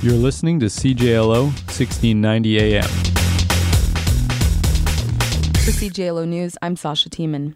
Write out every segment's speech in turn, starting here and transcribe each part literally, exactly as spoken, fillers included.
You're listening to C J L O sixteen ninety A M. For C J L O News, I'm Sasha Tiemann.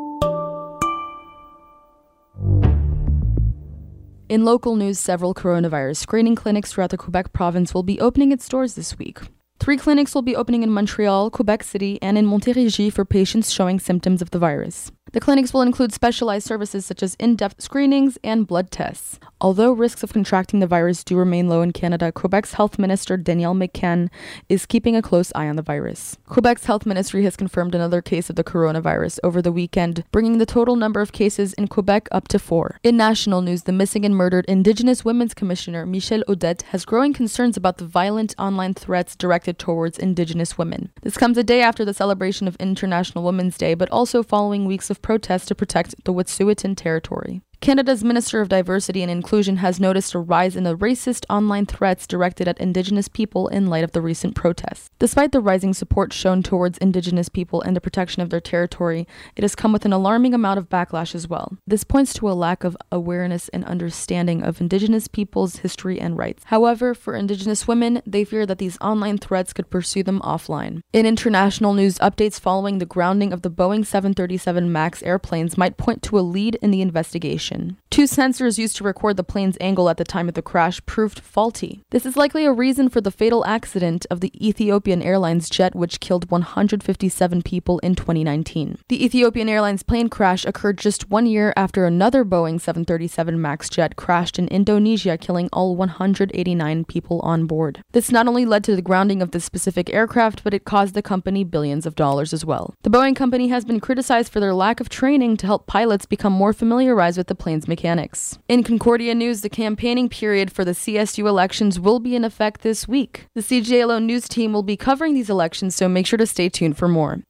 In local news, several coronavirus screening clinics throughout the Quebec province will be opening its doors this week. Three clinics will be opening in Montreal, Quebec City, and in Montérégie for patients showing symptoms of the virus. The clinics will include specialized services such as in-depth screenings and blood tests. Although risks of contracting the virus do remain low in Canada, Quebec's Health Minister Danielle McCann is keeping a close eye on the virus. Quebec's Health Ministry has confirmed another case of the coronavirus over the weekend, bringing the total number of cases in Quebec up to four. In national news, the missing and murdered Indigenous Women's Commissioner Michelle Audette has growing concerns about the violent online threats directed towards Indigenous women. This comes a day after the celebration of International Women's Day, but also following weeks of protests to protect the Wet'suwet'en territory. Canada's Minister of Diversity and Inclusion has noticed a rise in the racist online threats directed at Indigenous people in light of the recent protests. Despite the rising support shown towards Indigenous people and the protection of their territory, it has come with an alarming amount of backlash as well. This points to a lack of awareness and understanding of Indigenous people's history and rights. However, for Indigenous women, they fear that these online threats could pursue them offline. In international news, updates following the grounding of the Boeing seven thirty-seven MAX airplanes might point to a lead in the investigation. Two sensors used to record the plane's angle at the time of the crash proved faulty. This is likely a reason for the fatal accident of the Ethiopian Airlines jet, which killed one hundred fifty-seven people in twenty nineteen. The Ethiopian Airlines plane crash occurred just one year after another Boeing seven thirty-seven MAX jet crashed in Indonesia, killing all one hundred eighty-nine people on board. This not only led to the grounding of this specific aircraft, but it caused the company billions of dollars as well. The Boeing company has been criticized for their lack of training to help pilots become more familiarized with the plane's mechanics. In Concordia news, the campaigning period for the C S U elections will be in effect this week. The C J L O News team will be covering these elections, so make sure to stay tuned for more.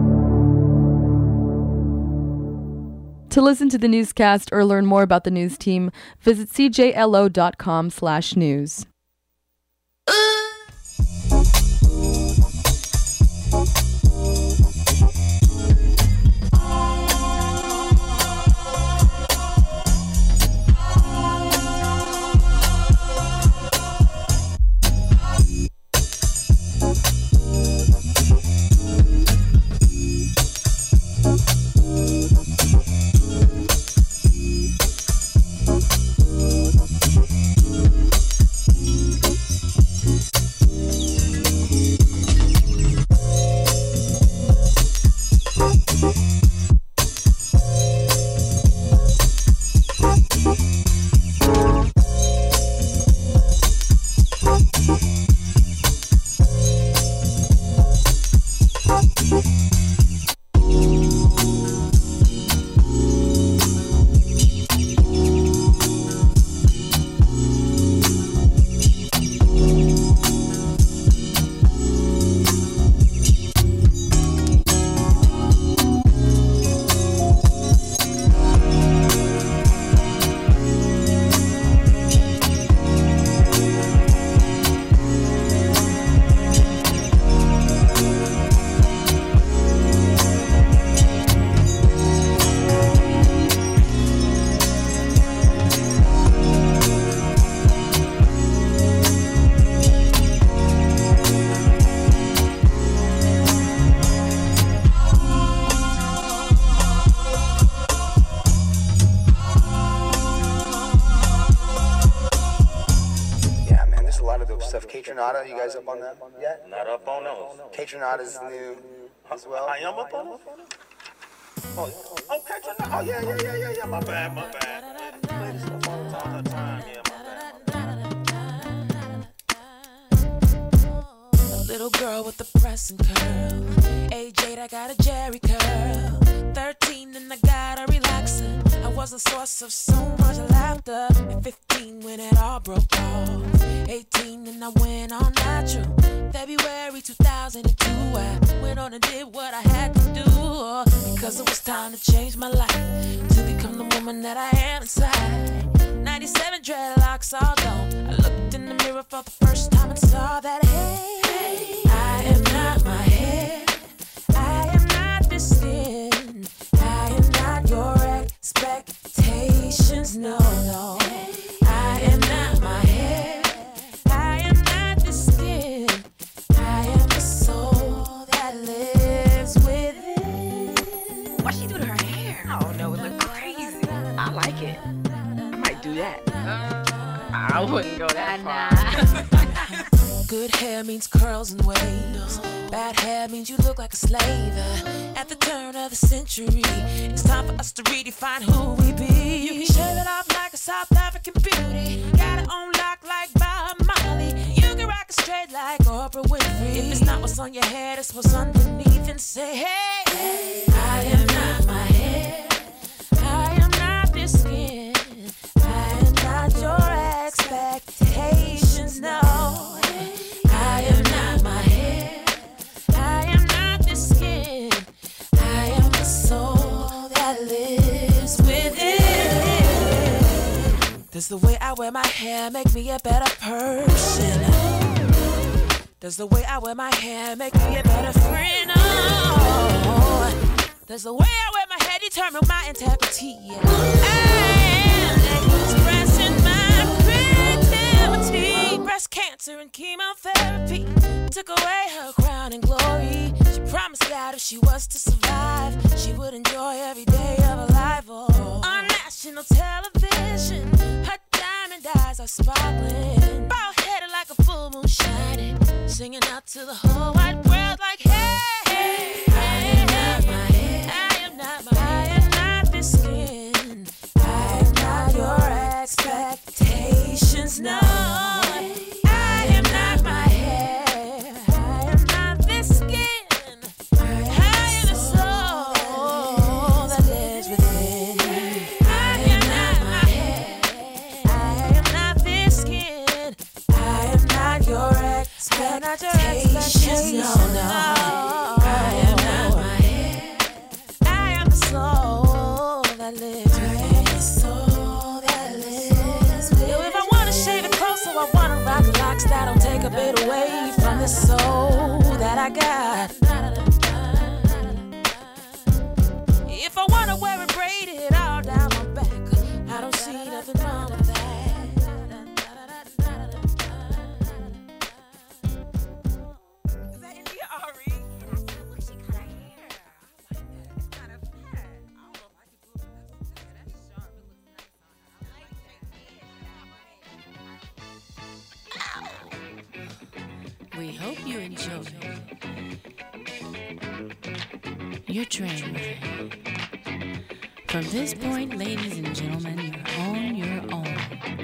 To listen to the newscast or learn more about the news team, visit c j l o dot com slash news. Kaytranada, you guys up on that yet? Not up on those. Kaytranada's new as well. I am up on those? Oh, oh, Kaytranada. Oh, yeah, yeah, yeah, yeah, yeah. My bad, my bad. Play this stuff all the time, all the time. Yeah, my bad, my bad. Little girl with the pressing curl. Age eight, I got a Jerry curl. Thirteen, and I got a relaxer. I was a source of so much laughter. At fifteen, when it all broke off. Eighteen, and I went on natural. February two thousand two, I went on and did what I had to do. Because it was time to change my life, to become the woman that I am inside. ninety-seven dreadlocks all gone. I looked in the mirror for the first time and saw that, hey, hey, I am not my head. I am not this thin. I am not your expectations, no, no. I am not my head. I wouldn't go that far. Good hair means curls and waves. Bad hair means you look like a slave. At the turn of the century, it's time for us to redefine who we be. You can shave it off like a South African beauty. Got it on lock like Bob Marley. You can rock it straight like Oprah Winfrey. If it's not what's on your head, it's what's underneath. And say, hey, hey, I am not my hair. I am not this skin. I am not your expectations, no. I am not my hair. I am not the skin. I am the soul that lives within. Does the way I wear my hair make me a better person? Does the way I wear my hair make me a better friend? Oh, does the way I wear my hair determine my integrity? I am expressing my creativity. Breast cancer and chemotherapy took away her crown and glory. She promised God if she was to survive, she would enjoy every day of her life. Oh, on national television, her diamond eyes are sparkling, bald headed like a full moon shining, singing out to the whole wide world like, hey, hey, I am not my head. I am not my I am not this skin. I am not your expectations, no. I am not my hair. I am not this skin. I am the soul that lives within. I am not my hair. I am not this skin. I am not your expectations, no, no. I am not my hair. I am the soul that lives within. The soul that lives within. Yo, if I wanna shave it close, so I wanna rock locks that'll take a bit away from the soul that I got. If I wanna wear it braided all down my back, I don't see nothing wrong with that. Is that India Ari? Look, she cut her hair. I like that. It's kind of fat. I don't know if I could do it. That's sharp. It looks nice on her. I like that. We hope you enjoy your train ride. From this point, ladies and gentlemen, you're on your own.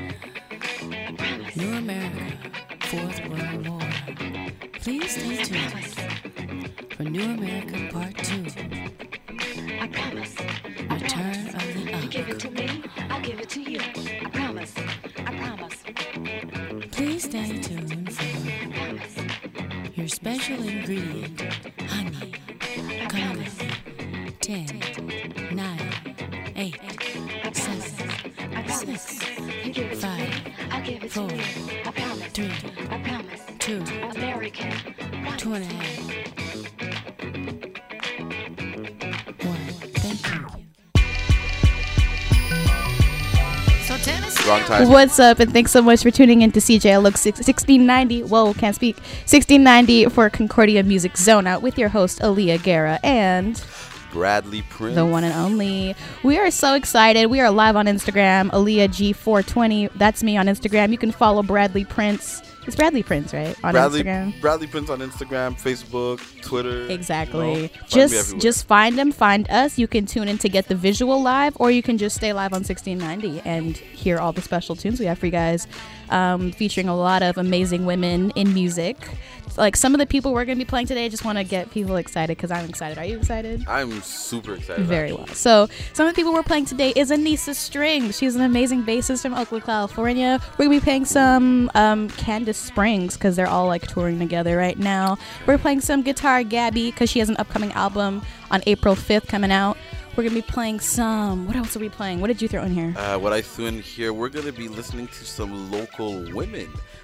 New America, Fourth World War. Please stay tuned for New America Part Two. I promise. Return of the You give it to me, I'll give it to you. I promise. I promise. Please stay tuned for your special ingredient, honey. Coming up. Ten, nine, eight, seven, six, five, four, three, two, two and a half, one. Thank you. So Tennessee. Wrong time. What's up, and thanks so much for tuning in to C J L X sixteen ninety. Whoa, can't speak. sixteen ninety for Concordia Music Zone Out with your host Aaliyah Guerra and Bradley Prince, the one and only. We are so excited. We are live on Instagram, Aaliyah G four twenty. That's me on Instagram. You can follow Bradley Prince. It's Bradley Prince, right? On Bradley, Instagram. Bradley Prince on Instagram, Facebook, Twitter. Exactly. You know, just just find him, find us. You can tune in to get the visual live, or you can just stay live on sixteen ninety and hear all the special tunes we have for you guys, um, featuring a lot of amazing women in music. Like some of the people we're going to be playing today, I just want to get people excited because I'm excited. Are you excited? I'm super excited. Very actually. well. So some of the people we're playing today is Anissa Strings. She's an amazing bassist from Oakland, California. We're going to be playing some um, Candace Springs because they're all like touring together right now. We're playing some Guitar Gabby because she has an upcoming album on April fifth coming out. We're going to be playing some... What else are we playing? What did you throw in here? Uh, what I threw in here, we're going to be listening to some local women.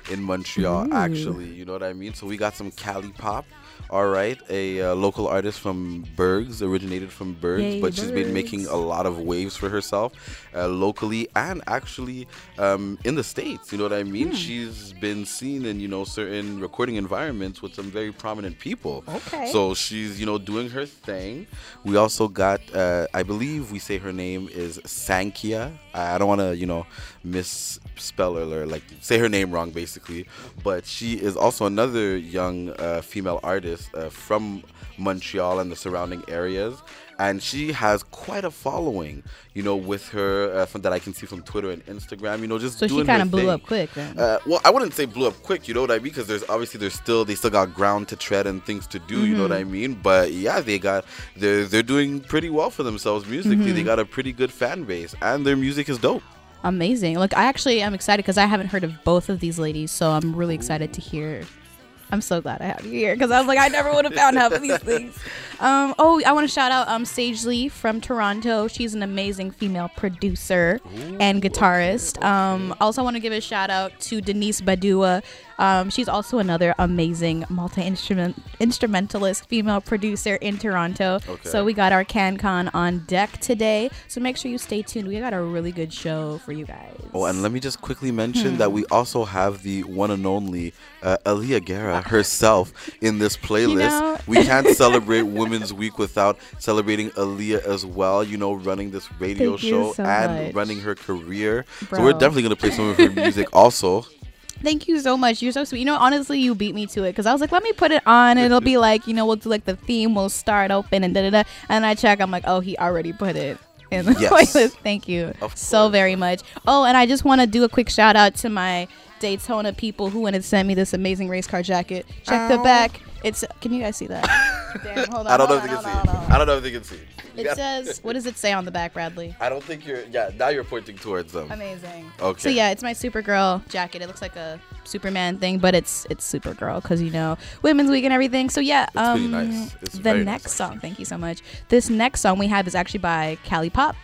in Montreal, Ooh. actually. You know what I mean? So we got some Cali Pop. All right, a uh, local artist from Bergs, originated from Bergs, Yay, but she's been making Bergs. a lot of waves for herself uh, locally and actually um, in the States. You know what I mean? Hmm. She's been seen in, you know, certain recording environments with some very prominent people. Okay. So she's, you know, doing her thing. We also got, uh, I believe we say her name is Sankia. I I don't want to, you know, misspell her or like say her name wrong, basically. But she is also another young uh, female artist uh, from Montreal and the surrounding areas, and she has quite a following, you know, with her uh, from that I can see from Twitter and Instagram. You know, just So doing she kind her of blew thing. up quick then. Uh, well, I wouldn't say blew up quick, you know what I mean? Because there's obviously there's still they still got ground to tread and things to do, you know what I mean? But yeah, they got they're they're doing pretty well for themselves musically. They got a pretty good fan base, and their music is dope. Amazing. Look, I actually am excited because I haven't heard of both of these ladies, so I'm really excited to hear. I'm so glad I have you here because I was like, I never would have found half of these things. Um, oh, I want to shout out um, Sage Lee from Toronto. She's an amazing female producer and guitarist. Um, also, I want to give a shout out to Denise Badua. Um, she's also another amazing multi-instrument instrumentalist female producer in Toronto. Okay. So we got our CanCon on deck today. So make sure you stay tuned. We got a really good show for you guys. Oh, and let me just quickly mention that we also have the one and only uh, Aaliyah Guerra herself in this playlist. You know- We can't celebrate Women's Week without celebrating Aaliyah as well, you know, running this radio Thank you show so and much. running her career. Bro. So we're definitely going to play some of her music also. Thank you so much. You're so sweet. You know, honestly, you beat me to it because I was like, let me put it on. And it'll be like, you know, we'll do like the theme. We'll start open and da da da. And I check. I'm like, oh, he already put it in the Yes. playlist. Thank you Of so course. very much. Oh, and I just want to do a quick shout out to my Daytona people who went and sent me this amazing race car jacket. Check the back. It's. Can you guys see that? Damn, hold on. I don't know hold if they on, can hold see on, it. hold on. I don't know if they can see it. You It got- says, what does it say on the back, Bradley? I don't think you're, yeah, now you're pointing towards them. Amazing. Okay. So yeah, it's my Supergirl jacket. It looks like a Superman thing, but it's it's Supergirl because you know Women's Week and everything. So yeah, It's pretty um, nice. It's the very next nice, song. Thank you so much. This next song we have is actually by Cali Pop.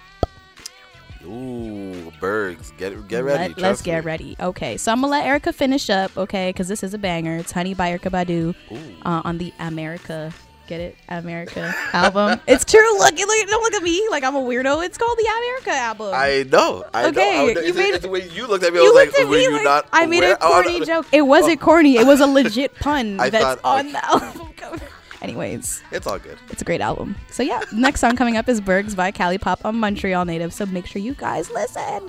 Ooh, Bergs. Get, get ready. Let, let's trust get me. ready. Okay, so I'm gonna let Erica finish up. Okay, because this is a banger. It's Honey by Erica Badu uh, on the America. Get it? America album. It's true. Look, look, don't look at me like I'm a weirdo. It's called the America album. I know. I Okay, know. I, you it's, made- it's the way you looked at me. I You was like, looked at were me you like not I made aware? a corny Oh, no. joke. It wasn't Oh. corny. It was a legit pun I that's thought- on okay. the album cover. Anyways, It's all good. it's a great album. So yeah, next song coming up is Bergs by Cali Pop, a Montreal native. So make sure you guys listen.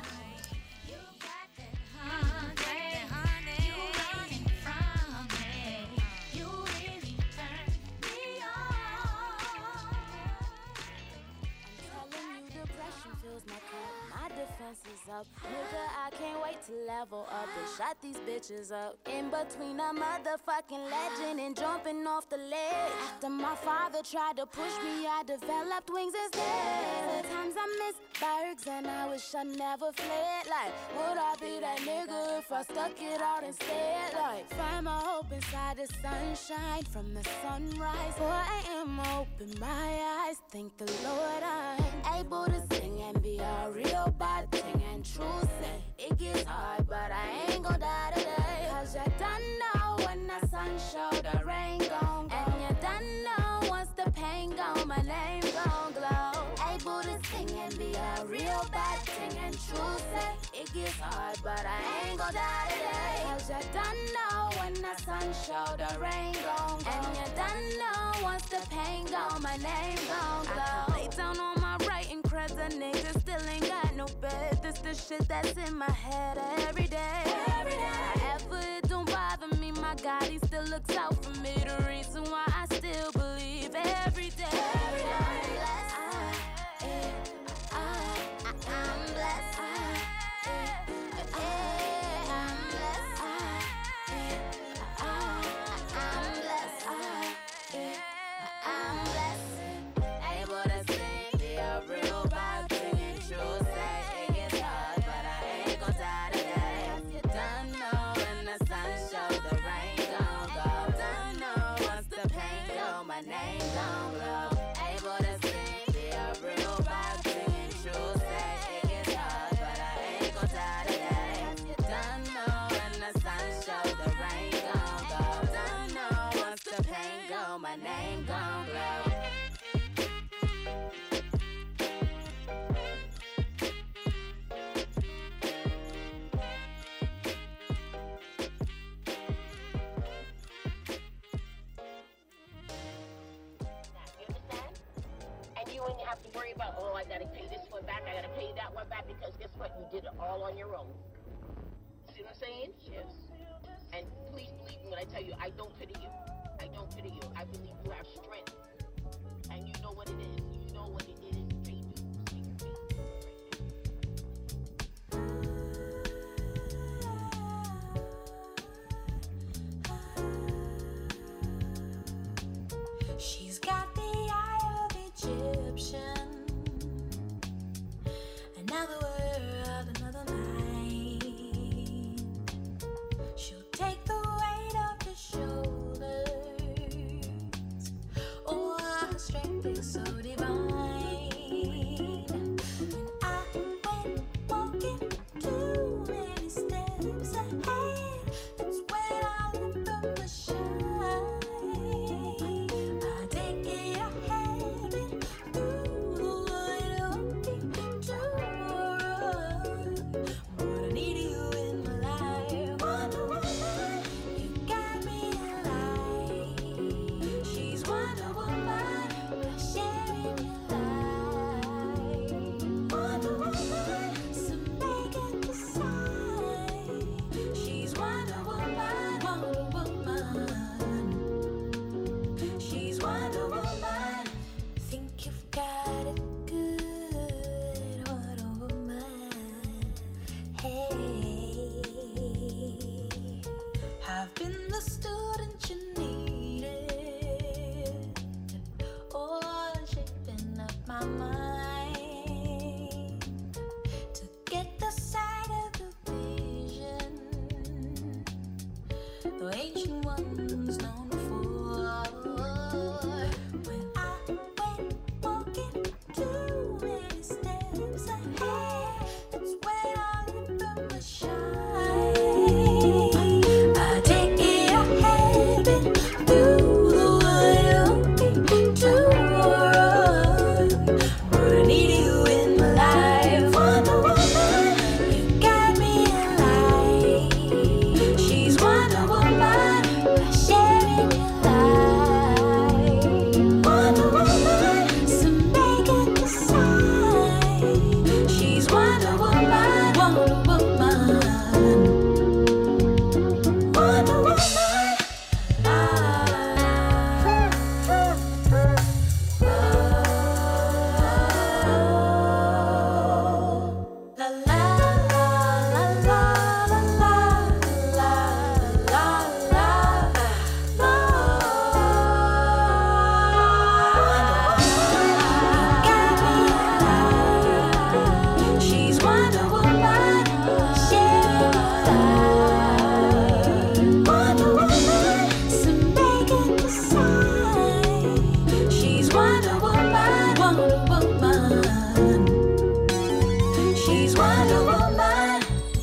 Up. Nigga, I can't wait to level up and shut these bitches up. In between a motherfucking legend and jumping off the ledge. After my father tried to push me, I developed wings instead. Times I miss Bergs and I wish I never fled. Like, would I be that nigga if I stuck it out instead? Like, find my hope inside the sunshine from the sunrise. four a.m. open my eyes, thank the Lord I'm able to sing and be a real bad thing. And true say, it gets hard, but I ain't gon' die today. Cause you done know when the sun show, the rain gon' go. And you done know once the pain gone, my name gon' glow. Able to sing and be a real bad thing. And true say, it gets hard, but I ain't gon' die today. Cause you done know when the sun show, the rain gon' go. And you done know once the pain gone, my name gon' glow. I can lay down on my writing cause a nigga still ain't got no bed. This the shit that's in my head every day. Every day. However, it don't bother me. My God, he still looks out for me. The reason why I still believe every day. Every day. I'm blessed. I, I, I, I'm blessed. I, I, I'm blessed. I, I, I'm blessed. I, I'm blessed. Able to sing, be a real vibe, singing true. Say it gets hard, but I ain't gon' die today. You done know when the sun show, the rain gon' go. Done know worry about, oh, I gotta pay this one back, I gotta pay that one back, because guess what? You did it all on your own. See what I'm saying? Yes. And please believe me when I tell you, I don't pity you. I don't pity you. I believe you have strength. And you know what it is. You know what it is. Pay dues. Take your pay right now. She's got the eye of Egyptian. Another word, another mind. She'll take the weight off his shoulders. Oh, her strength is so divine. When I went walking too many steps ahead, that's when I left from the shine. I take it ahead and through the wide open door. But I need you in my life. Wonder Woman, you got me alive. She's Wonder Woman, we're sharing your life. Wonder Woman, so make it decide. She's Wonder Woman, Wonder Woman. She's Wonder Woman. Think you've got it good, Wonder Woman. Hey, I've been the student you needed. Oh, shaping up my mind to get the sight of the vision the ancient ones known for. When I went walking too many steps ahead, that's when I lit from the shine. I take it ahead and through the wide open door. But I need you in my life. Wonder Woman, you got me alive. She's Wonder Woman, we're sharing your life. Wonder Woman, so make it decide. She's Wonder Woman, Wonder Woman. Wonder Woman. La la la la la la la la la la. She's Wonder Woman, sharing life. Wonder Woman, so make it decide. She's Wonder Woman, Wonder Woman. She's Wonder Woman.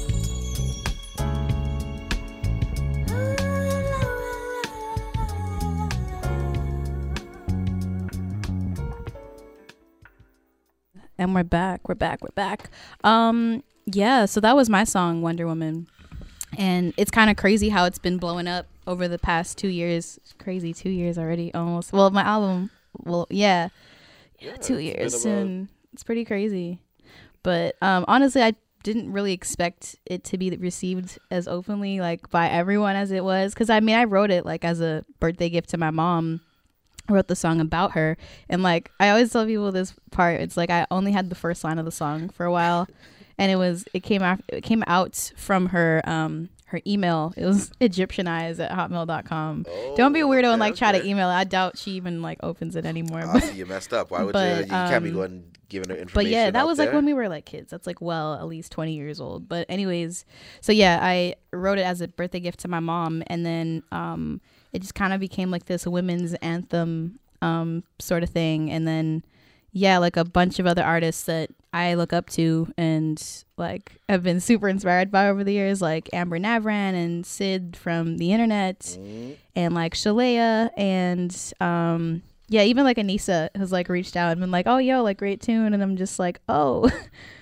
And we're back. We're back. We're back. Um, yeah, so that was my song, Wonder Woman. And it's kind of crazy how it's been blowing up over the past two years. It's crazy, two years already, almost. Well, my album, well, yeah, yeah, two it's years been soon. It's pretty crazy. But um, honestly, I didn't really expect it to be received as openly, like, by everyone as it was. Because, I mean, I wrote it, like, as a birthday gift to my mom. I wrote the song about her, and like I always tell people this part, it's like I only had the first line of the song for a while, and it was it came out it came out from her um her email. It was Egyptianize at hotmail dot com. Oh, Don't be a weirdo okay, and like try okay. to email it. I doubt she even like opens it anymore. Oh, but, so you messed up. Why would but, you? You can't be um, going giving her information. But yeah, that out was there. like when we were like kids. That's like well at least twenty years old. But anyways, so yeah, I wrote it as a birthday gift to my mom, and then um it just kind of became like this women's anthem um sort of thing. And then yeah, like a bunch of other artists that I look up to and like have been super inspired by over the years, like Amber Navran and Sid from the internet, mm-hmm. and like Shalea, and um yeah, even like Anissa has like reached out and been like, oh yo, like great tune, and I'm just like, oh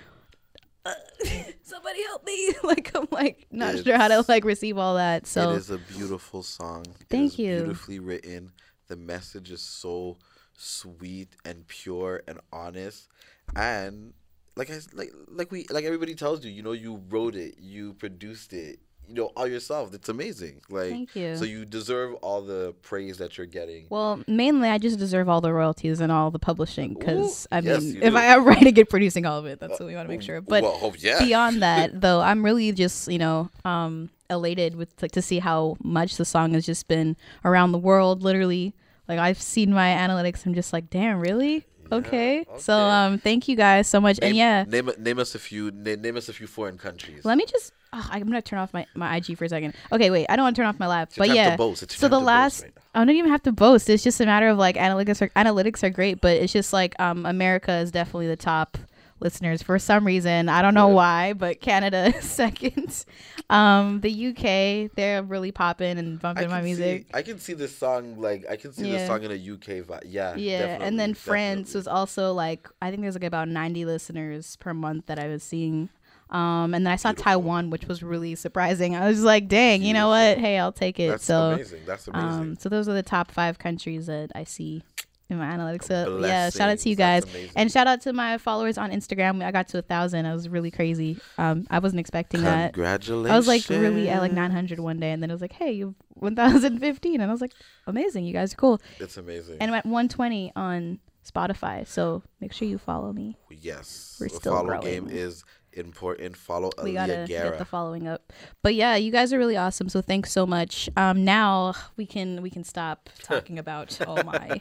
somebody help me. Like I'm like not it's, sure how to like receive all that. So it is a beautiful song. Thank it is you. Beautifully written. The message is so sweet and pure and honest, and like I like like we like everybody tells you, you know, you wrote it, you produced it, you know, all yourself. It's amazing. Like, Thank you. So you deserve all the praise that you're getting. Well, mainly I just deserve all the royalties and all the publishing because I yes, mean, you if do. I am writing and producing all of it, that's what we want to make sure. But well, yeah. beyond that, though, I'm really just you know um, elated with like to see how much the song has just been around the world. Literally, like I've seen my analytics. I'm just like, damn, really? Okay. okay. So um, thank you guys so much. Name, and yeah, name name us a few name, name us a few foreign countries. let me just. Oh, I'm gonna turn off my, my I G for a second. Okay, wait. I don't want to turn off my lap, It's your but time yeah. to boast. It's your So time the to last, boast right now. I don't even have to boast. It's just a matter of like analytics. Are, analytics are great, but it's just like um America is definitely the top listeners for some reason. I don't know Yeah. why, but Canada is second. Um, the U K, they're really popping and I bumping my can music. See, I can see this song like I can see Yeah. this song in a U K vibe. Yeah. Yeah, definitely, and then France definitely. was also like I think there's like about ninety listeners per month that I was seeing. Um, and then I saw Beautiful. Taiwan, which was really surprising. I was like, dang, you know what? Hey, I'll take it. That's so amazing. That's amazing. Um, so those are the top five countries that I see in my analytics. So yeah, shout out to you guys, Blessings. That's amazing. and shout out to my followers on Instagram. I got to a thousand. I was really crazy. Um, I wasn't expecting that. Congratulations. I was like really at like nine hundred one day, and then it was like, hey, you one thousand fifteen, and I was like, amazing. You guys are cool. It's amazing. And I'm at one twenty on Spotify, so make sure you follow me. Yes. We're the still follow growing. game is important. Follow We gotta Aaliyah get the Guerra. following up. But yeah, you guys are really awesome. So thanks so much. Um, now we can we can stop talking about all my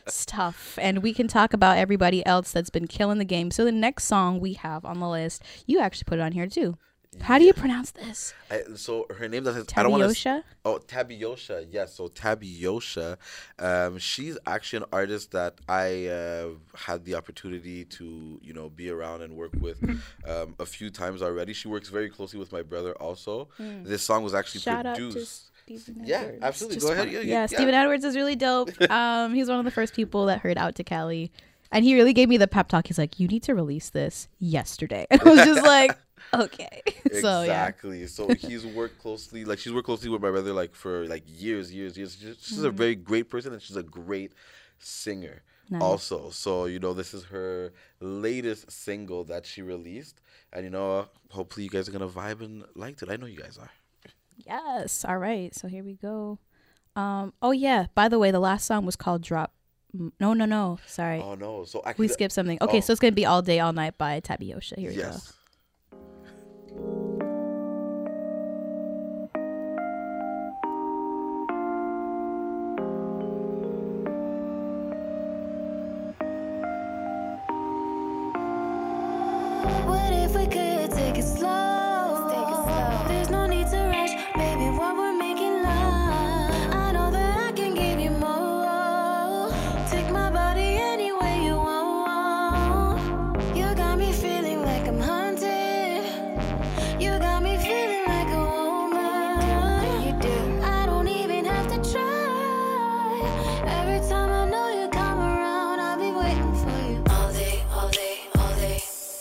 stuff, and we can talk about everybody else that's been killing the game. So the next song we have on the list, you actually put it on here too. How do you pronounce this? I, so her name doesn't. I don't want to. Tabiosha? Oh, Tabiosha. Yes. So Tabiosha, um, she's actually an artist that I uh, had the opportunity to, you know, be around and work with um, a few times already. She works very closely with my brother also. Mm. This song was actually Shout produced. out to Stephen Yeah, Edwards. absolutely. Just Go ahead. wanna- Yeah, Yeah, yeah, yeah. Stephen Edwards is really dope. Um, he's one of the first people that heard Out to Cali, and he really gave me the pep talk. He's like, "You need to release this yesterday." I was just like, "Okay." So yeah. Exactly. So he's worked closely, like she's worked closely with my brother, like for like years, years, years. She's, she's a Mhm. very great person, and she's a great singer Nice. also. So you know, this is her latest single that she released, and you know, hopefully you guys are gonna vibe and like it. I know you guys are. Yes. All right. So here we go. Um. Oh yeah. By the way, the last song was called "Drop." M- No, no, no. Sorry. Oh no. So I we could- skipped something. Okay, oh. so it's gonna be "All Day, All Night" by Tabiosha. Here we Yes. What if we could take it slow? Take it slow. There's no need to rush, baby. While we're making love, I know that I can give you more. Take my body anywhere you want. You got me feeling like I'm haunted. You got me feeling like a woman. You do. I don't even have to try. Every time I know you come around, I'll be waiting for you. All day, all day, all day.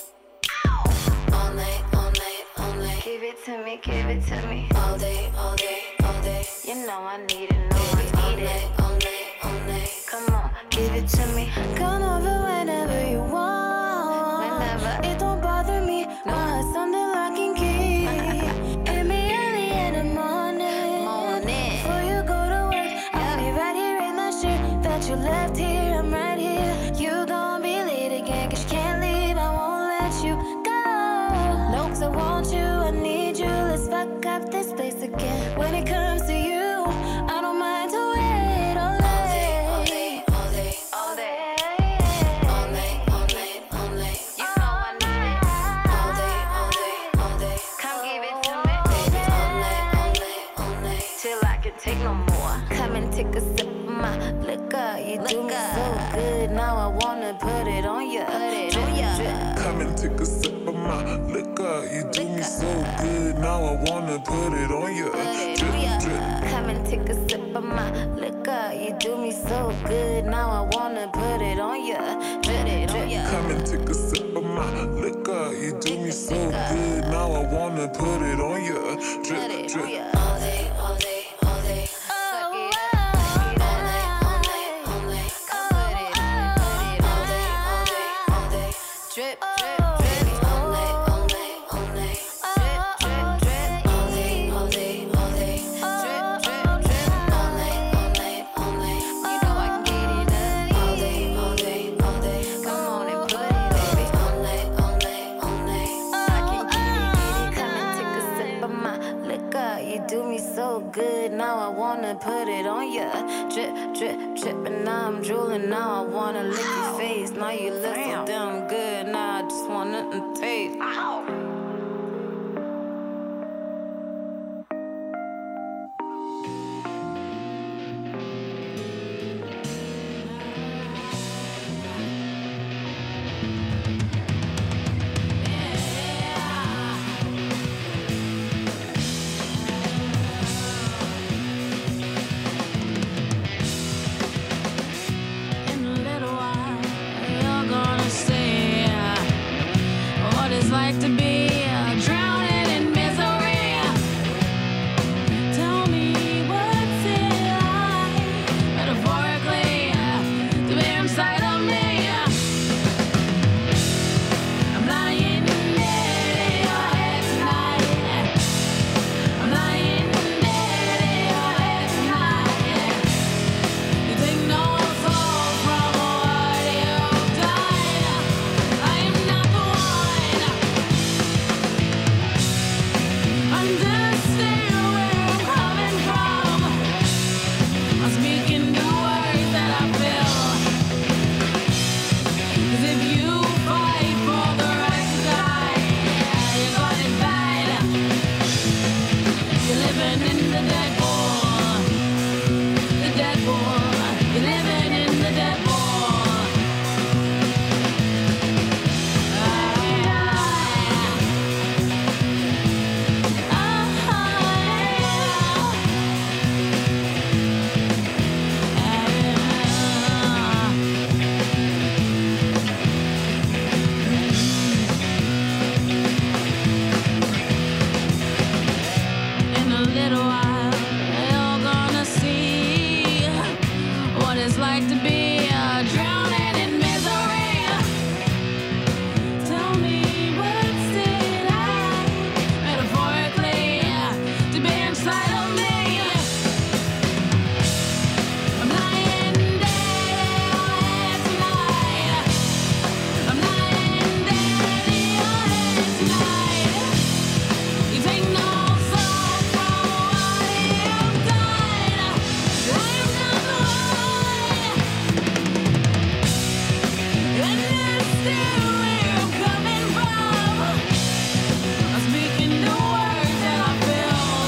All night, all night, all night. Give it to me, give it to me. All day, all day, all day. You know I need it, know I need it. All night, all night. Come on, give it to me. Come over whenever you want. Whenever. It don't bother me. My heart's under lock and key. Hit me early in the morning. Morning. Before you go to work, I'll be right here in that shirt that you left here. I'm right here. You gon' be late again, 'cause you can't leave. I won't let you go. No, 'cause I want you, I need you. Let's fuck up this place again. When it comes to you, I don't mind to wait all day. All day, all day, all day. All night, all night, all night. You know I need it. All day, all day, all day. Come give it to me, baby. All night, all night, all night. Till I can take no more. Come and take a sip of my liquor. You do me so good, now I wanna put it on you. Put it on ya. Come and take a sip of my liquor. You do me so good. Now I wanna put it on you. Drip, drip. Come and take a sip of my liquor. You do me so good, now I wanna put it on ya. Put it on ya. Come and take a sip of my liquor. You do me so good. Now I wanna put it on you. Drip, drip. All day, all day, all day. All night, all night, all night. Come put it on now I wanna put it on ya. Drip, drip, drip, and now I'm drooling. Now I wanna lick your face. Now you look so damn good. Now I just wanna mm, taste. Ow. Like to be uh, drowning in misery. Tell me what's it like, metaphorically, uh, to be inside of me. I'm lying dead in your head tonight. I'm lying dead in your head tonight. You take no soul from what you've done. I am not the one. Understand where I'm coming from. I'm speaking the words that I feel. 'Cause if you fight for the right to die, you're gonna die. You're living in the dead pool. The dead pool. You're living in the dead pool. In a little while, you're gonna see what it's like to be uh, drowning in misery. Tell me what's it like, metaphorically, to be inside of me. I'm lying dead in your head tonight. I'm lying dead in your head tonight. You take no soul from what you've done. I am not the one. Understand where I'm coming from. I'm speaking the words that I feel.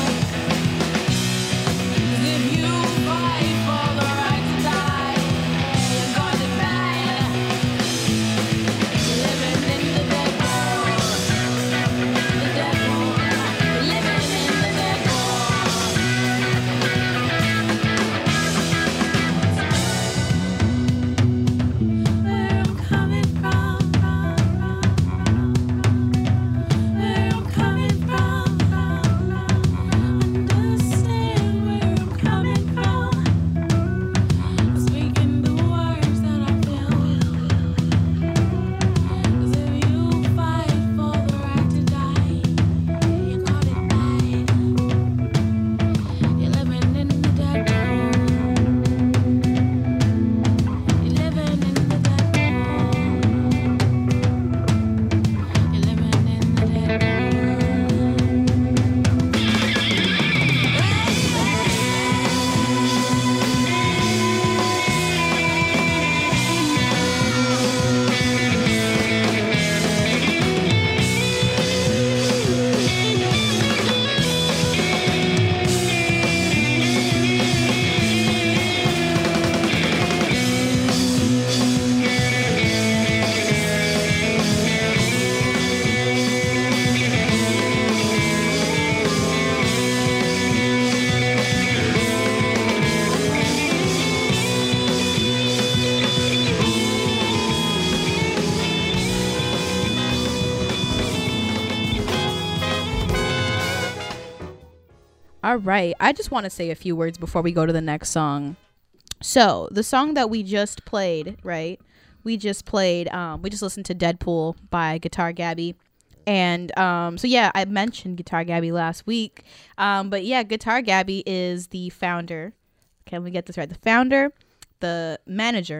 'Cause if you fight for the right to die, you're gonna die. You're living in the dead pool. The dead pool. You're living in the dead pool. Where I'm coming from. Where I'm coming from. Understand where I'm coming from. I'm speaking the words that I feel. 'Cause if you fight for the right to die, you're gonna die. You're living in the dead pool. You're living in the dead pool. You're living in the dead pool. All right. I just want to say a few words before we go to the next song. So the song that we just played, right? We just played, um, we just listened to Deadpool by Guitar Gabby. And um, so, yeah, I mentioned Guitar Gabby last week. Um, but, yeah, Guitar Gabby is the founder. Can we get this right? The founder, the manager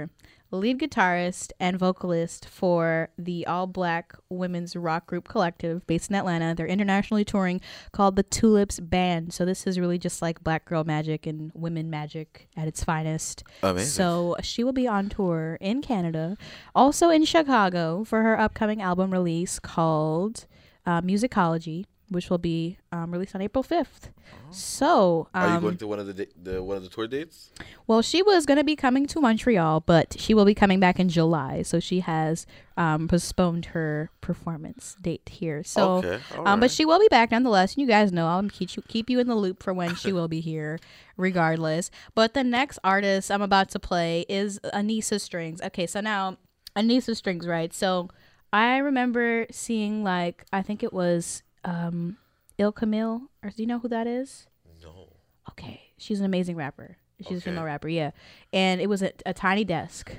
lead guitarist and vocalist for the all-black women's rock group Collective based in Atlanta. They're internationally touring, called the Tulips Band. So this is really just like black girl magic and women magic at its finest. Amazing. So she will be on tour in Canada, also in Chicago for her upcoming album release called uh, Musicology, which will be um, released on April fifth. Oh. So, um, are you going to one of the, da- the one of the tour dates? Well, she was going to be coming to Montreal, but she will be coming back in July. So she has um, postponed her performance date here. So, okay, um, right. but she will be back nonetheless. And you guys know I'll keep you keep you in the loop for when she will be here, regardless. But the next artist I'm about to play is Anissa Strings. Okay, so now Anissa Strings, right? So I remember seeing like I think it was. Um, Il Camille, or do you know who that is? No. Okay, she's an amazing rapper. She's okay. a female rapper, yeah. And it was a, a tiny desk,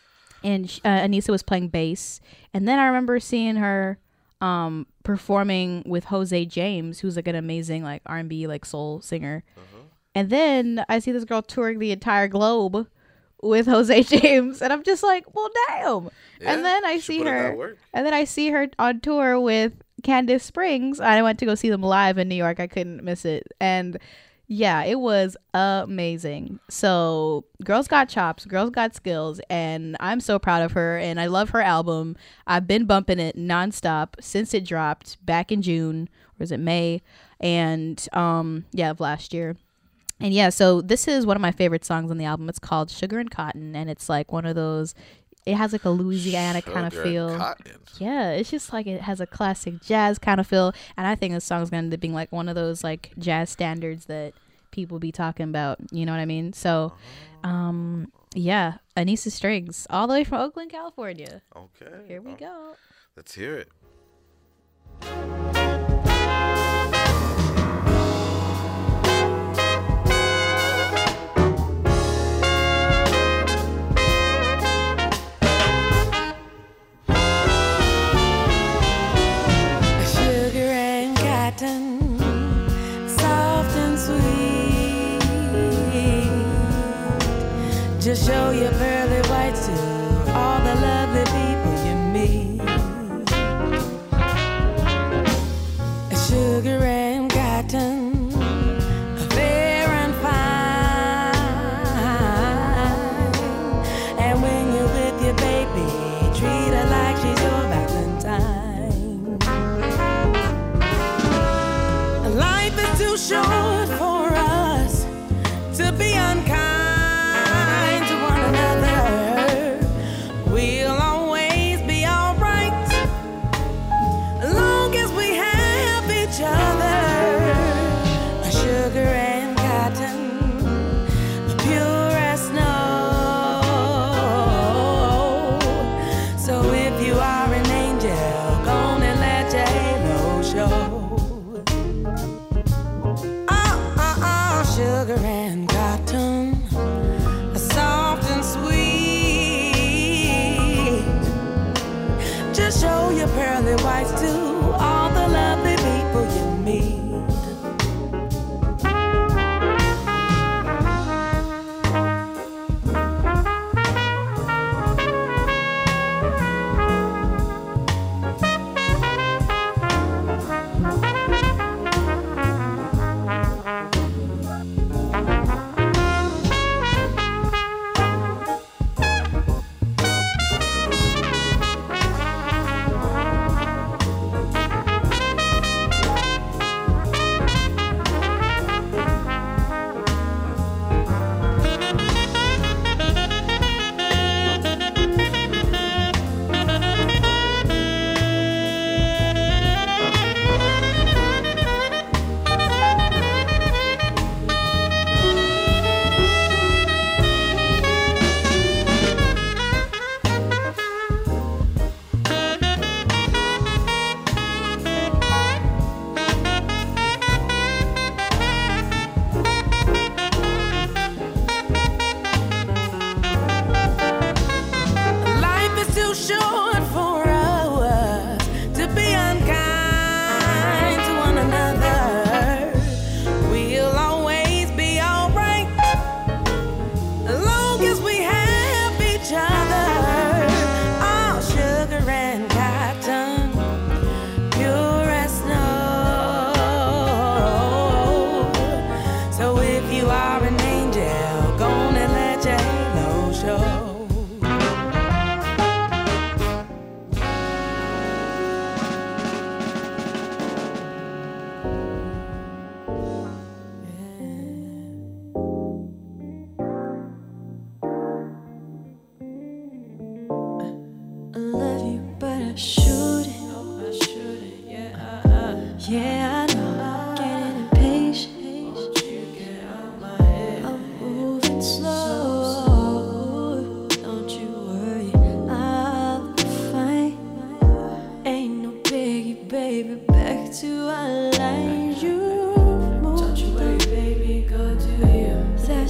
and she, uh, Anissa was playing bass. And then I remember seeing her um performing with Jose James, who's like an amazing like R and B like soul singer. Uh-huh. And then I see this girl touring the entire globe with Jose James, and I'm just like, well, damn. Yeah, and then I see her, and then I see her on tour with Candace Springs. I went to go see them live in New York. I couldn't miss it. And yeah, it was amazing. So girls got chops, girls got skills, and I'm so proud of her, and I love her album. I've been bumping it nonstop since it dropped back in June, or is it May? And um yeah, of last year. And yeah, so this is one of my favorite songs on the album. It's called Sugar and Cotton, and it's like one of those, it has like a Louisiana kind of feel. Yeah, it's just like it has a classic jazz kind of feel. And I think this song's going to end up being like one of those like jazz standards that people be talking about. You know what I mean? So, um, yeah, Anissa Strings, all the way from Oakland, California. Okay. Here we go. Let's hear it. Soft and sweet, just show your pearly whites to all the lovely people you meet. Sugar and cotton, fair and fine, and when you're with your baby, treat her like she's your Valentine. Life is too short for us to be unkind to one another. We'll always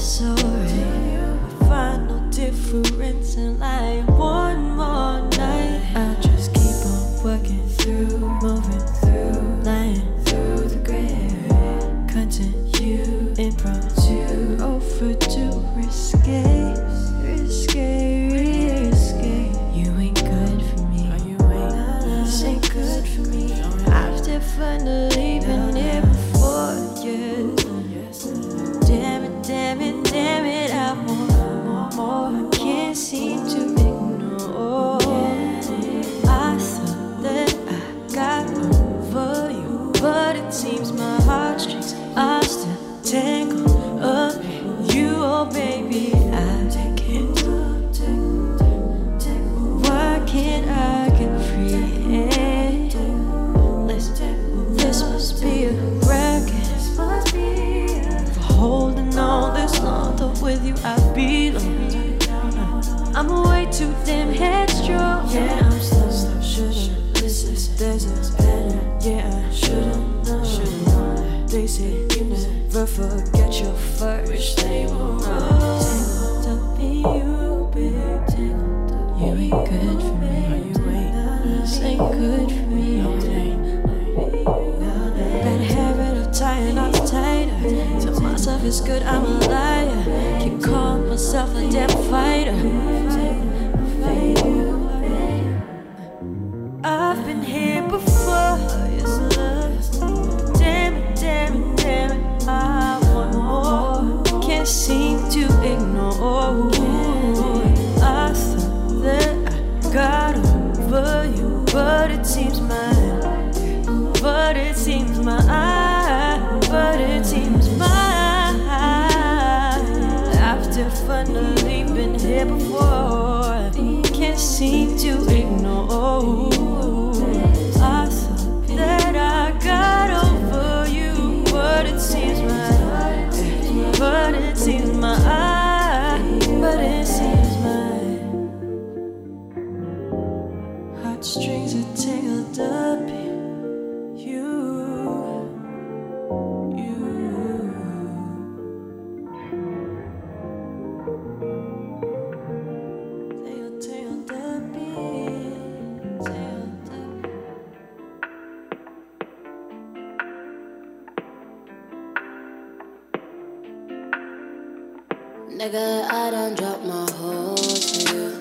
sorry. I find no difference in lying one more night. I just keep on working through, moving through, lying through the gray. Continue, impromptu, overdue, risque, risque, risque. You ain't good for me. This ain't good for me. I've definitely been here before, yes. Damn it, damn it, damn it, I want more. I can't seem to ignore. I thought that I got over you, but it seems my heartstrings are still tangled up in you, oh baby. I can't why can't I get free? Listen, this must be a record for holding on this long. Though with you I belong. I'm way too damn headstrong. Yeah, I'm still stuck. Should've listened. There's a better. Yeah, I should've known. Should've known. They say you never forget your first. They won't know. Tangled up in you, babe. Tangled up. You ain't good for me. You ain't. This ain't good for me. Bad habit of tying off tighter. Tell myself it's good, I'm a liar. Keep calling myself a damn fighter. I've been here before, yes, love. Damn it, damn it, damn it, I want more. Can't seem to ignore. I thought that I got over you, but it seems mine. But it seems mine. But it seems mine. I've definitely been here before. Can't seem to ignore. I thought that I got over you, but it seems mine. But it seems mine. But it seems mine. Heartstrings are tangled up in you. Nigga, I done dropped my horse for you.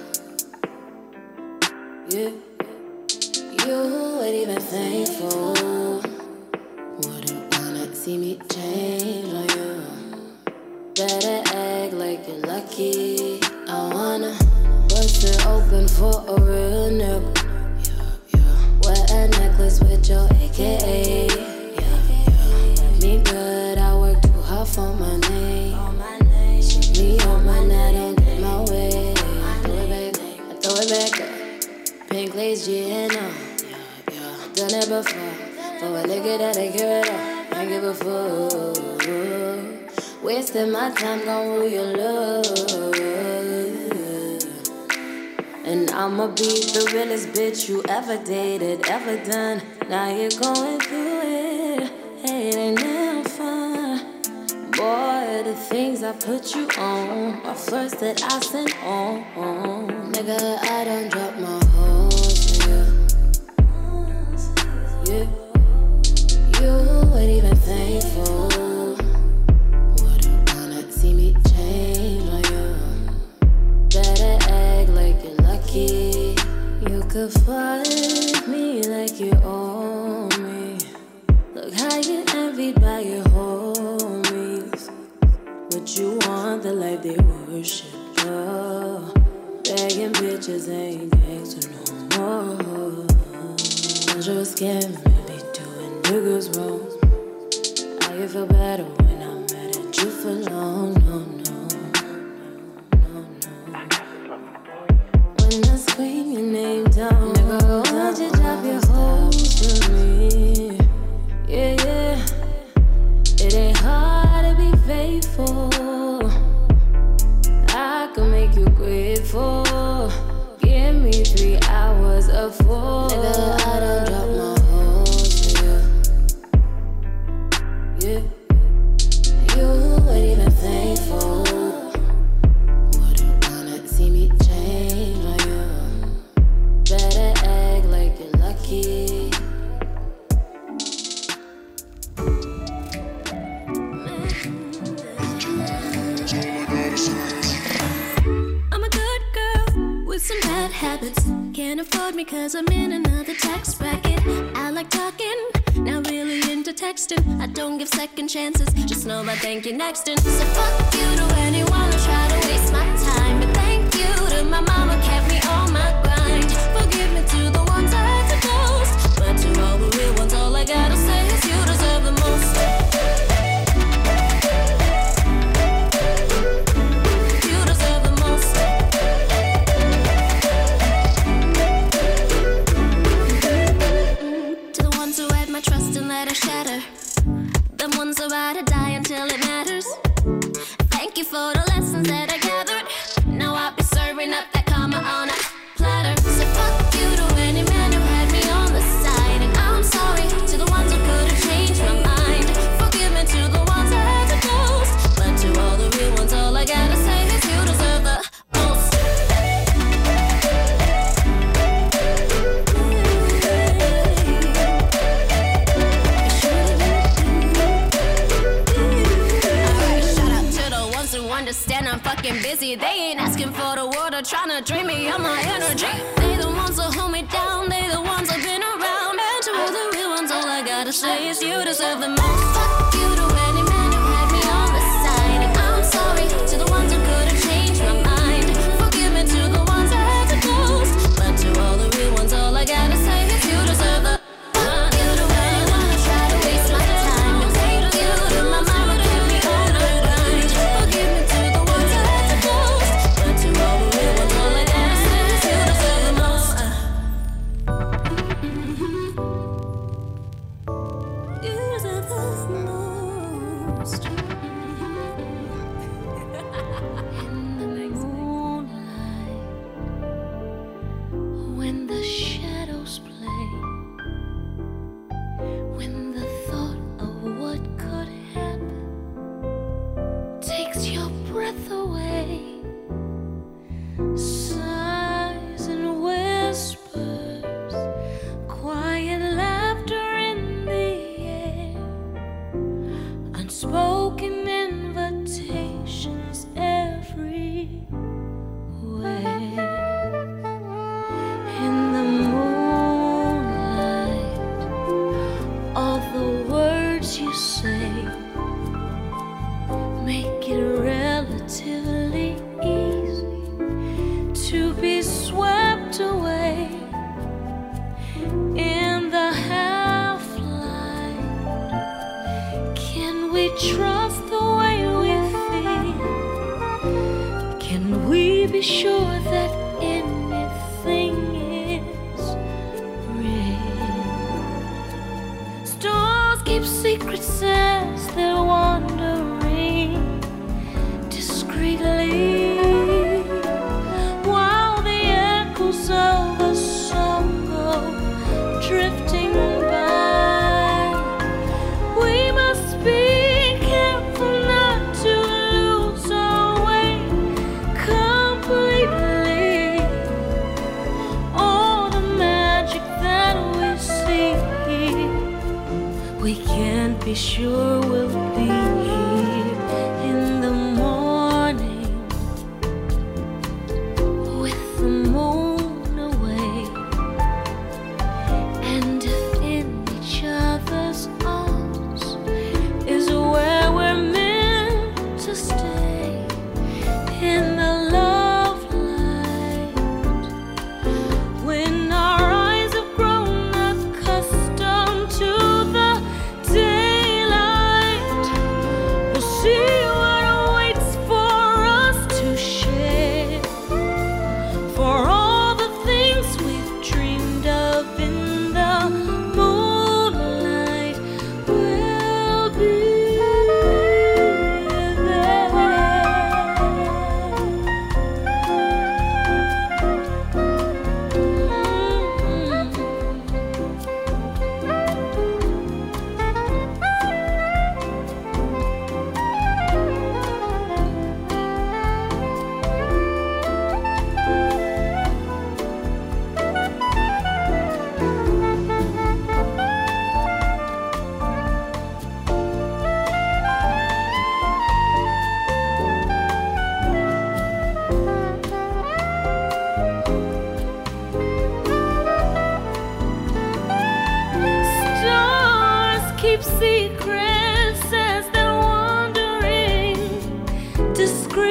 Yeah, you ain't even thankful. Wouldn't wanna see me change on you. Better act like you're lucky. I wanna bust it open for a real nigga. Yeah, yeah. Wear a necklace with your A K A. Yeah, yeah. Me good, I work too hard for my name. Me on my night, don't get my way. I throw it back, I throw it back up. Pink lace, G and O. Yeah, yeah. Done it before. For a nigga that I care it all. Can't give a fuck. Wasting my time, gon' rule your love. And I'ma be the realest bitch you ever dated, ever done. Now you're going through it. Hey, it ain't now fun. Boy, the things I put you on are first that I sent on. Nigga, I done dropped my horse for you. Yeah, you ain't even thankful. Wouldn't wanna see me change on you. Better act like you're lucky. You could find me like you own me. Look how you envied by your homies. But you want the life they worship, oh. Begging bitches ain't gangster no more. You're scared me be doing niggas wrong. I feel better when I'm mad at you for long, no, no, no, no. When I scream your name down, nigga, why'd you drop your hoes for me? Yeah, yeah. It ain't hard to be faithful. I can make you grateful. Give me three hours of full. Nigga, I done dropped my horse for you. Yeah, you ain't even thankful. habits. Can't afford me cause I'm in another tax bracket. I like talking, not really into texting. I don't give second chances, just know I think you're next. And so fuck you to anyone who try to waste my time. But thank you to my mama, kept me on my grind. Forgive me to the ones I had to ghost, but to all the real ones, all I gotta say is you deserve the most. You deserve the most. To the ones who had my trust and let it shatter, the ones who ride or die until it matters. Thank you for the lessons that I gathered. Now I'll be serving up that karma on a platter. So fuck you to any man who had me on the side. And I'm sorry to the ones who could've changed my mind. Forgive me to the ones I had to ghost, but to all the real ones, all I gotta say is you deserve the most. Alright, shout out to the ones who understand I'm fucking busy. They ain't asking for the water, tryna drain me of my energy. They the ones who hold me down, they the ones who've been around. And to all the real ones, all I gotta say is you deserve the most. Fuck you to any man who had me on the side. And I'm sorry to the ones who could've changed my mind. Forgive me to the ones I had to ghost, but to all the real ones, all I gotta say is you deserve the. Fuck you to anyone who try to waste my time. And thank you to my mama, kept me on my grind. Forgive me to the ones I had to ghost, but to all the real ones, all I gotta say is you deserve the most. You deserve the most. In the moonlight, when the shadows play, when the thought of what could happen takes your breath away, sighs and whispers, quiet laughter in the air, unspoken invitations everywhere. In the moonlight, all the words you say make it relatively easy to be swept away. In the half light, can we trust the way we feel? Can we be sure that anything is real? Stars keep secrets as they're wandering discreetly, while the echoes of a song go drifting by. We must be careful not to lose our way completely.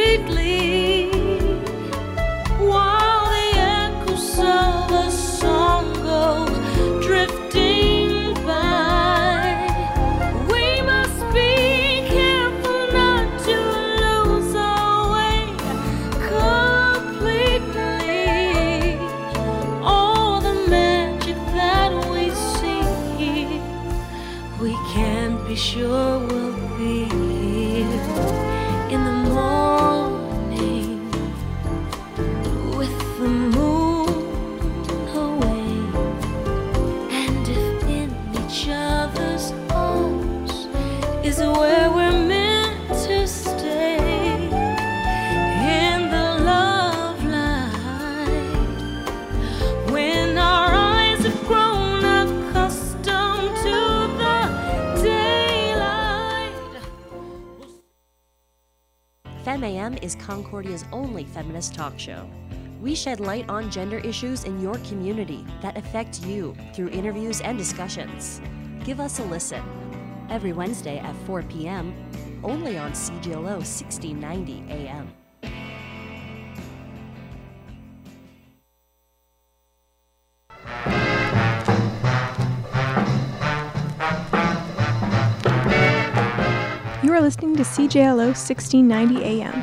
completely while the echoes of a song go drifting by. We must be careful not to lose our way completely. All the magic that we see, we can't be sure we'll be here in the morning with the moon away. And if in each other's arms is where we're meant to stay, in the love light, when our eyes have grown accustomed to the daylight. Femme A M is Concordia's only feminist talk show. We shed light on gender issues in your community that affect you through interviews and discussions. Give us a listen every Wednesday at four p.m. only on C G L O sixteen ninety A M. You are listening to C J L O sixteen ninety A M.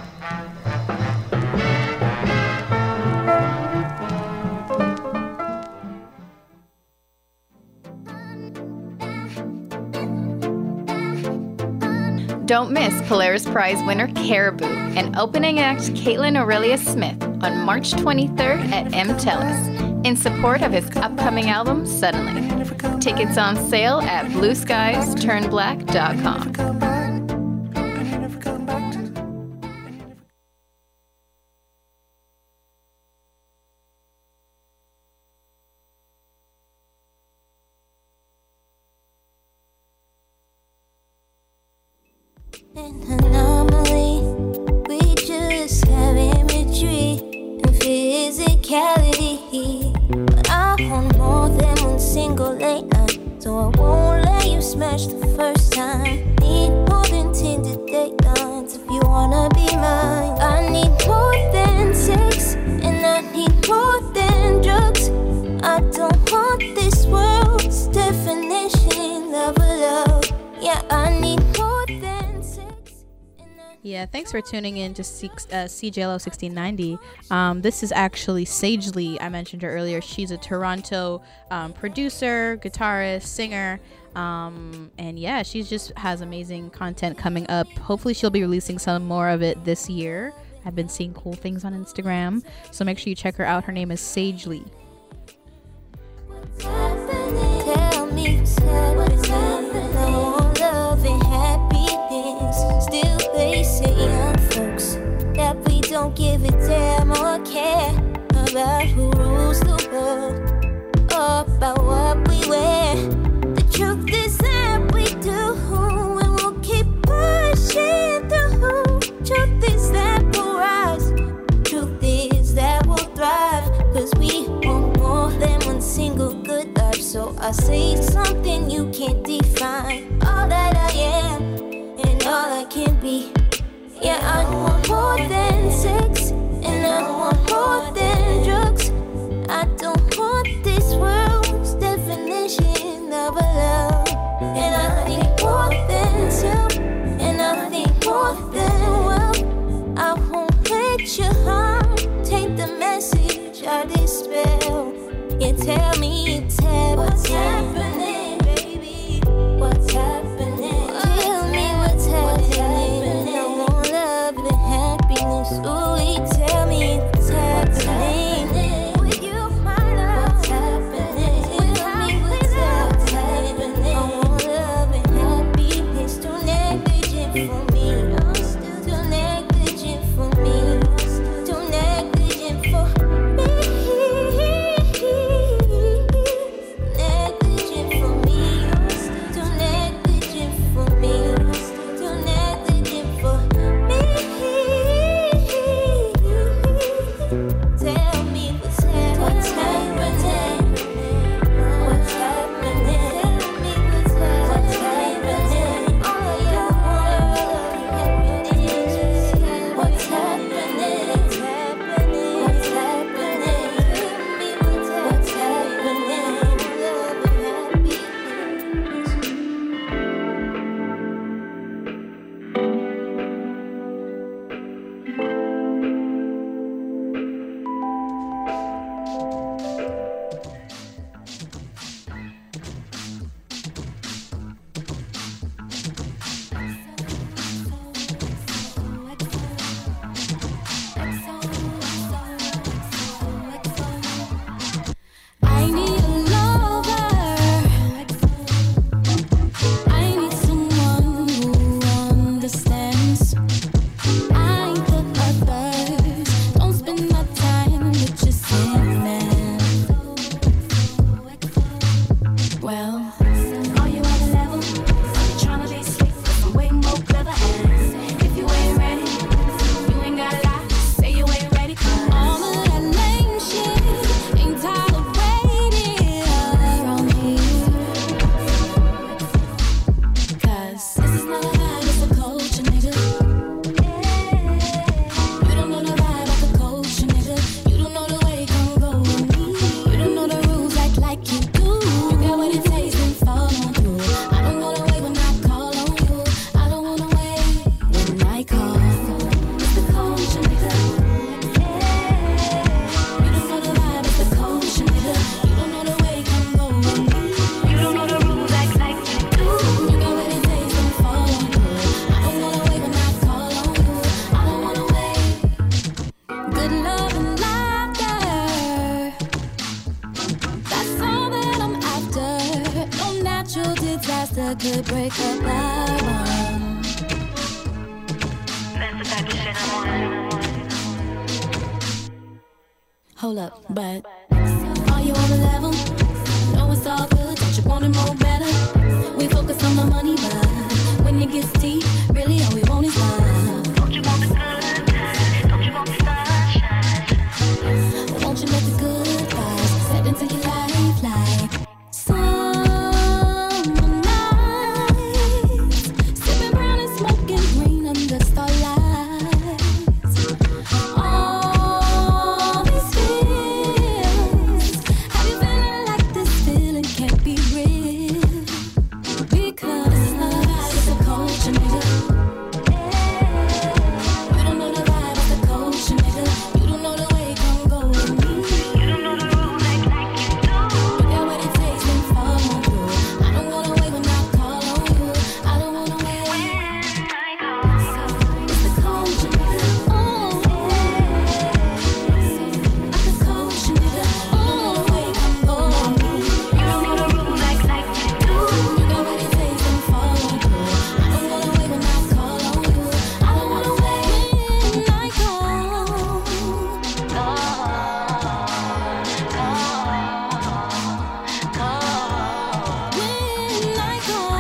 Don't miss Polaris Prize winner Caribou and opening act Caitlin Aurelia Smith on March twenty-third at M. Tellis in support of his upcoming album Suddenly. Tickets on sale at blue skies turn black dot com. An anomaly, we just have imagery and physicality. But I want more than one single late night, so I won't let you smash the first time. Need more than Tinder date lines if you wanna be mine. I need more than sex, and I need more than drugs. I don't want this world's definition of a love. Yeah, I need more than. Yeah, thanks for tuning in to C- uh, C J L O sixteen ninety. Um, this is actually Sage Lee. I mentioned her earlier. She's a Toronto um, producer, guitarist, singer. Um, and yeah, she just has amazing content coming up. Hopefully she'll be releasing some more of it this year. I've been seeing cool things on Instagram. So make sure you check her out. Her name is Sage Lee. Tell me what's happening. No love and happiness. Still they say young folks that we don't give a damn or care about who rules the world or about what we wear. The truth is that we do, and we'll keep pushing through. Truth is that we'll rise. Truth is that we'll thrive. Cause we want more than one single good life. So I say something you can't define. All that I am and all I can be. Yeah, I want more than sex, and I want more than drugs. I don't want this world's definition of a love. And I need more than self, and I need more than wealth. I won't let your heart take the message I dispel. You tell me, you tell what's happening, baby. What's happening? Tell me what's happening. I want love and happiness. Ooh, you tell me what's happening. With you, my love. What's happening? Tell me what's happening. I want love and happiness. Too negligent for me. Too negligent for me. Too negligent for me. good love and laughter. That's all that I'm after. No natural disaster could break up our bond. That's the type of shit I want. Hold up, but are you on the level? No, it's all good. Don't you want it more better? We focus on the money, but when it gets deep, really all we want is love. Don't you want the good times? Don't you want the sunshine? Won't you let the good vibes set into your life like summer nights, sipping brown and smoking green under starlight. All these feels, have you feeling like this feeling can't be real? Because love is a culture, nigga. You don't know the vibe of the culture, nigga. You don't know the way, come go with me. You don't know the rules like like you do. You got what it takes, then follow through. I don't wanna wait when I call on you. I don't wanna wait when I call. It's the culture, nigga. Oh, it's the culture, nigga. Oh, way, come go with me. You don't know the rules like like you do. You got what it takes, then follow through. I don't wanna wait when I call on you. I don't wanna wait when I call. When I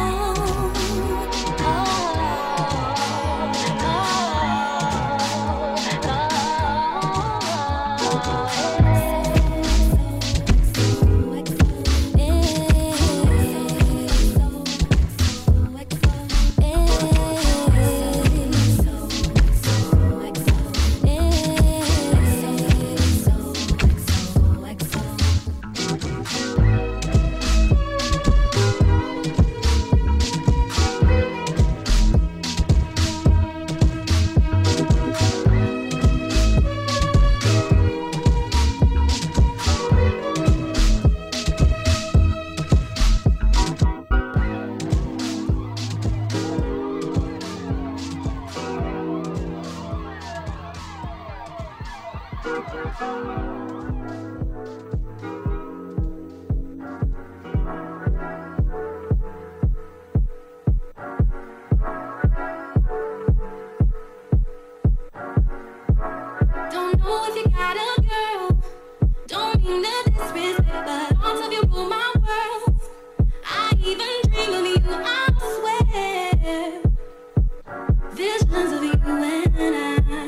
don't know if you got a girl. Don't mean to disrespect, but all of you rule my world. I even dream of you, I swear. Visions of you and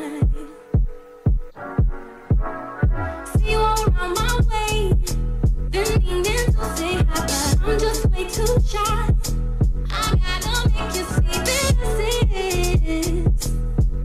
I. See you all around my way. Been meaning to say hi, but I'm just way too shy. I gotta make you see this is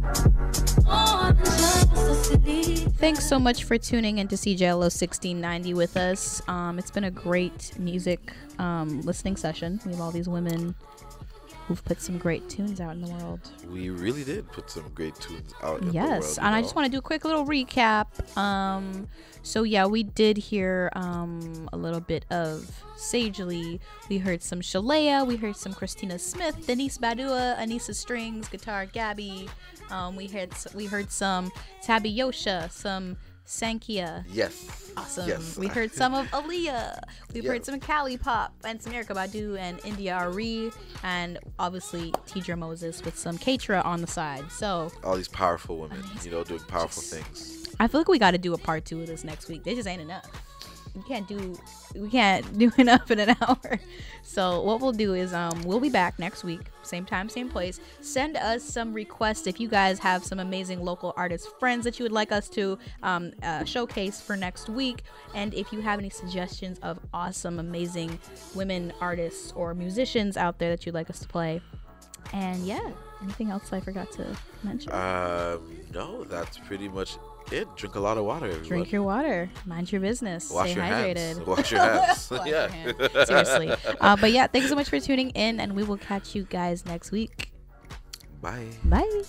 more than just a city. Thanks so much for tuning into C J L O sixteen ninety with us. Um, it's been a great music um, listening session. We have all these women who've put some great tunes out in the world. We really did put some great tunes out in the world. Yes, you and I know? just want to do a quick little recap. Um, so yeah, we did hear um, a little bit of Sagely. We heard some Shalea. We heard some Christina Smith, Denise Badua, Anissa Strings, Guitar Gabby. Um, we heard we heard some Tabby Yosha, some Sankia. Yes. Awesome. Yes. We heard some of Aaliyah. We've Yeah. heard some Cali Pop and some Erykah Badu and India Arie, and obviously Tidra Moses with some Katra on the side. So All these powerful women, you know, doing powerful things. I feel like we got to do a part two of this next week. There just ain't enough. We can't do we can't do enough in an hour. So what we'll do is um we'll be back next week, same time, same place. Send us some requests if you guys have some amazing local artist friends that you would like us to um uh, showcase for next week, and if you have any suggestions of awesome, amazing women artists or musicians out there that you'd like us to play. And yeah, anything else I forgot to mention? Um, no, that's pretty much it. Drink a lot of water, everyone. Drink your water. Mind your business. Wash Stay your hydrated. hands. Wash your hands. Wash Yeah. your hands. Seriously. Uh, but yeah, thanks so much for tuning in, and we will catch you guys next week. Bye. Bye.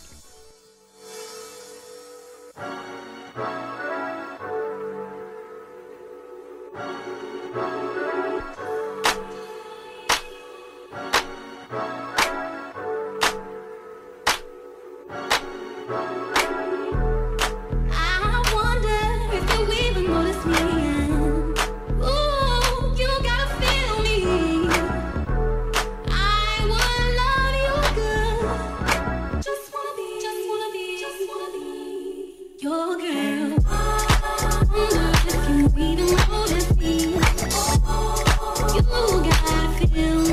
I your girl. Wonder if you even know this feeling. You gotta feel